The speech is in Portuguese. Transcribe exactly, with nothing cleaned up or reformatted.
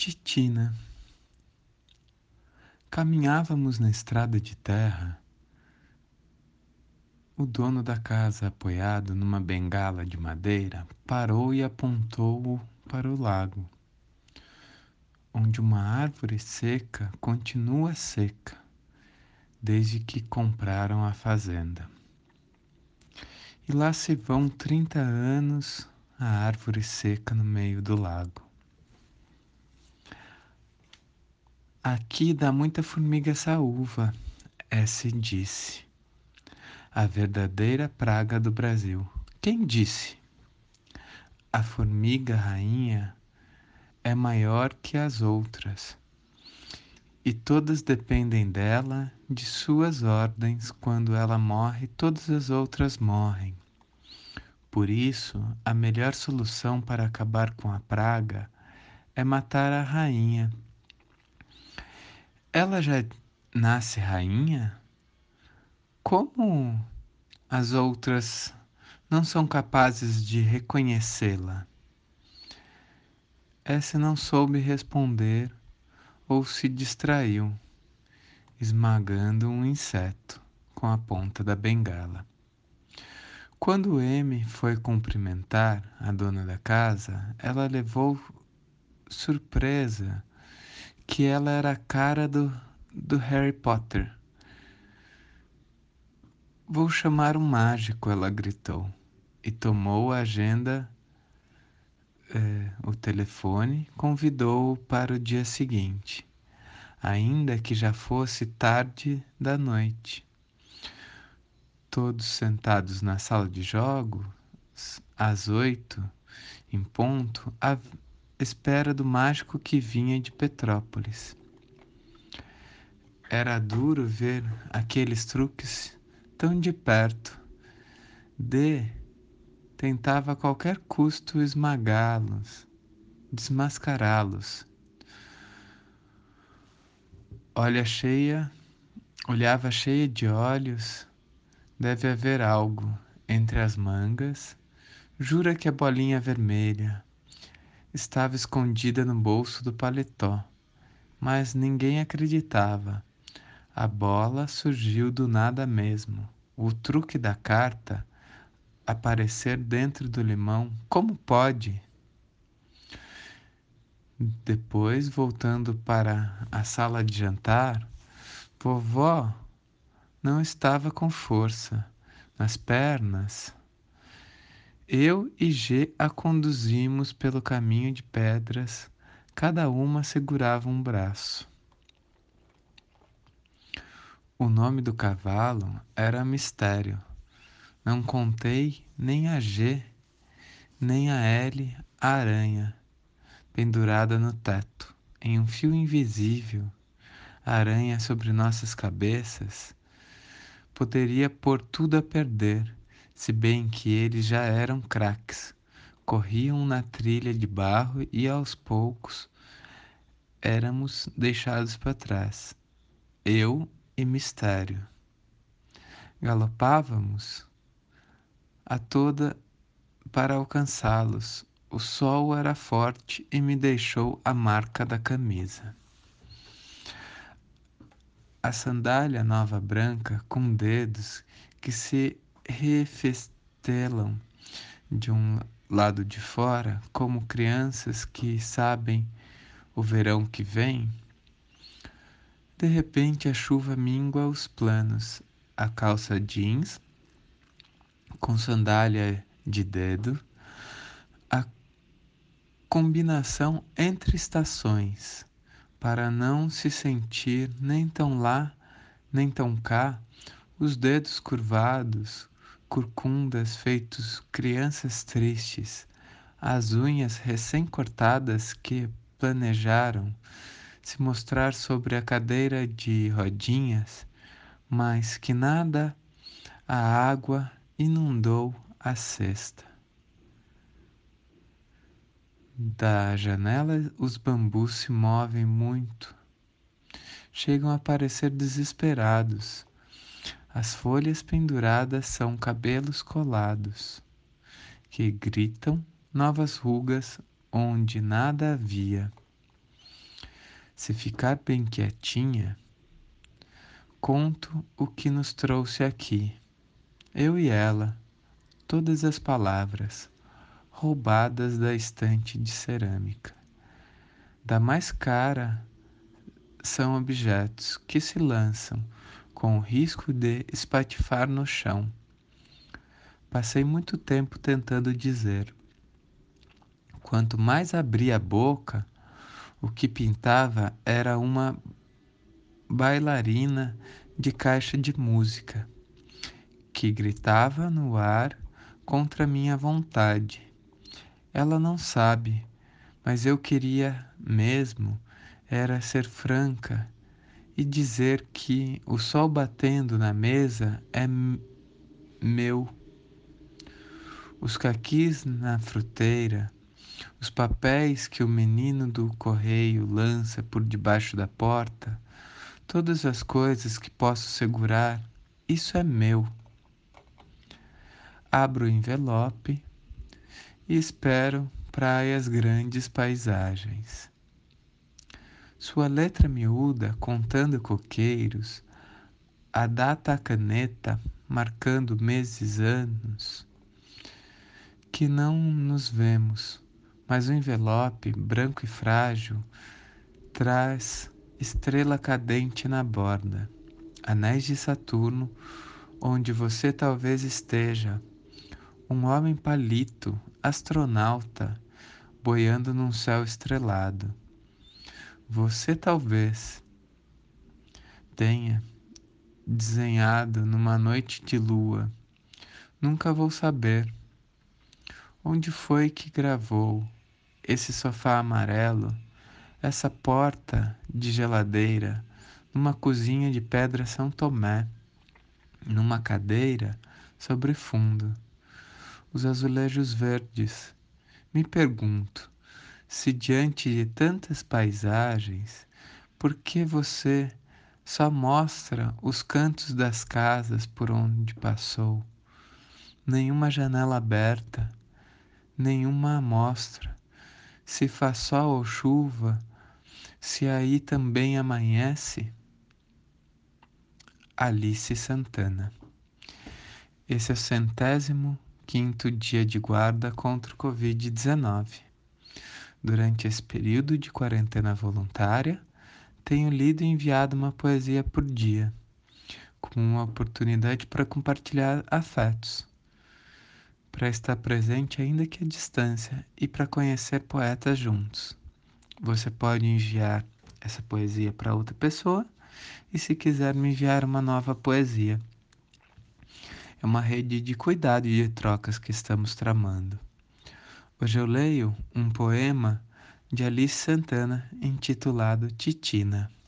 Titina. Caminhávamos na estrada de terra. O dono da casa, apoiado numa bengala de madeira, parou e apontou para o lago, onde uma árvore seca continua seca, desde que compraram a fazenda. E lá se vão trinta anos a árvore seca no meio do lago. Aqui dá muita formiga saúva, S disse. A verdadeira praga do Brasil. Quem disse? A formiga rainha é maior que as outras, e todas dependem dela, de suas ordens. Quando ela morre, todas as outras morrem. Por isso, a melhor solução para acabar com a praga é matar a rainha. Ela já nasce rainha? Como as outras não são capazes de reconhecê-la? Essa não soube responder ou se distraiu, esmagando um inseto com a ponta da bengala. Quando M foi cumprimentar a dona da casa, ela levou surpresa que ela era a cara do, do Harry Potter. Vou chamar um mágico, ela gritou, e tomou a agenda, eh, o telefone, convidou-o para o dia seguinte, ainda que já fosse tarde da noite. Todos sentados na sala de jogos, às oito, em ponto, à espera do mágico que vinha de Petrópolis. Era duro ver aqueles truques tão de perto. D tentava a qualquer custo esmagá-los, desmascará-los. Olha cheia, olhava cheia de olhos. Deve haver algo entre as mangas. Jura que a bolinha vermelha estava escondida no bolso do paletó, mas ninguém acreditava. A bola surgiu do nada mesmo. O truque da carta aparecer dentro do limão, como pode? Depois, voltando para a sala de jantar, vovó não estava com força nas pernas. Eu e G a conduzimos pelo caminho de pedras, cada uma segurava um braço. O nome do cavalo era Mistério. Não contei nem a G, nem a L, a aranha, pendurada no teto, em um fio invisível. A aranha sobre nossas cabeças poderia pôr tudo a perder, se bem que eles já eram craques. Corriam na trilha de barro e aos poucos éramos deixados para trás. Eu e Mistério. Galopávamos a toda para alcançá-los. O sol era forte e me deixou a marca da camisa. A sandália nova branca com dedos que se refestelam de um lado de fora, como crianças que sabem o verão que vem. De repente a chuva mingua os planos. A calça jeans com sandália de dedo, a combinação entre estações, para não se sentir nem tão lá, nem tão cá, os dedos curvados, curcundas feitos crianças tristes, as unhas recém-cortadas que planejaram se mostrar sobre a cadeira de rodinhas, mas que nada a água inundou a cesta. Da janela os bambus se movem muito, chegam a parecer desesperados. As folhas penduradas são cabelos colados, que gritam novas rugas onde nada havia. Se ficar bem quietinha, conto o que nos trouxe aqui. Eu e ela, todas as palavras, roubadas da estante de cerâmica. Da mais cara são objetos que se lançam com o risco de espatifar no chão. Passei muito tempo tentando dizer. Quanto mais abria a boca, o que pintava era uma bailarina de caixa de música que gritava no ar contra minha vontade. Ela não sabe, mas eu queria mesmo era ser franca e dizer que o sol batendo na mesa é meu. Os caquis na fruteira, os papéis que o menino do correio lança por debaixo da porta, todas as coisas que posso segurar, isso é meu. Abro o envelope e espero praias grandes paisagens. Sua letra miúda contando coqueiros, a data a caneta marcando meses, anos, que não nos vemos, mas o envelope, branco e frágil, traz estrela cadente na borda, anéis de Saturno, onde você talvez esteja, um homem palito, astronauta, boiando num céu estrelado. Você talvez tenha desenhado numa noite de lua, nunca vou saber onde foi que gravou esse sofá amarelo, essa porta de geladeira, numa cozinha de pedra São Tomé, numa cadeira sobre fundo, os azulejos verdes. Me pergunto, se diante de tantas paisagens, por que você só mostra os cantos das casas por onde passou? Nenhuma janela aberta, nenhuma amostra. Se faz sol ou chuva, se aí também amanhece? Alice Santana. Esse é o centésimo quinto dia de guarda contra o covid dezenove. Durante esse período de quarentena voluntária, tenho lido e enviado uma poesia por dia, como uma oportunidade para compartilhar afetos, para estar presente ainda que à distância e para conhecer poetas juntos. Você pode enviar essa poesia para outra pessoa e, se quiser, me enviar uma nova poesia. É uma rede de cuidado e de trocas que estamos tramando. Hoje eu leio um poema de Alice Santana intitulado Titina.